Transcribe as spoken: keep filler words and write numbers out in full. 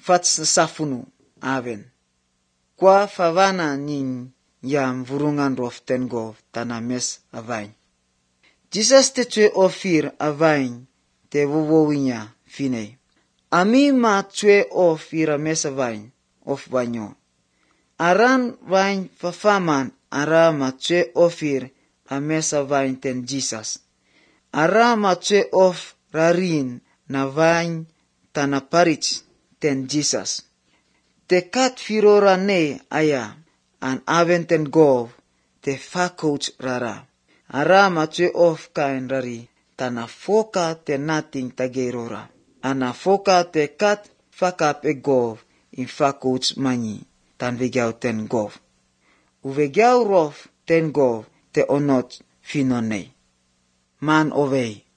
fat safunu aven. Kwa favana ning yam vurungan rof ten gov tana mes avain. Jesus te twe ofir avain te vovowinya fine. Ami ma twe ofir a mes avain of banyo. Aran vain fafaman ara ma twe ofir a mes avain ten Jesus. Ara ma twe of rarin na vain tana parich ten Jesus. Te kat firora ne aya an aven ten gov te fakouch rara. Ara ma twe of kain rari tana foka te nating tagerora. Ana foka te kat fakap e gov in fakouch manyi tan vegiau ten gov. Uvegiau rof ten gov te onot finone. Man ovei.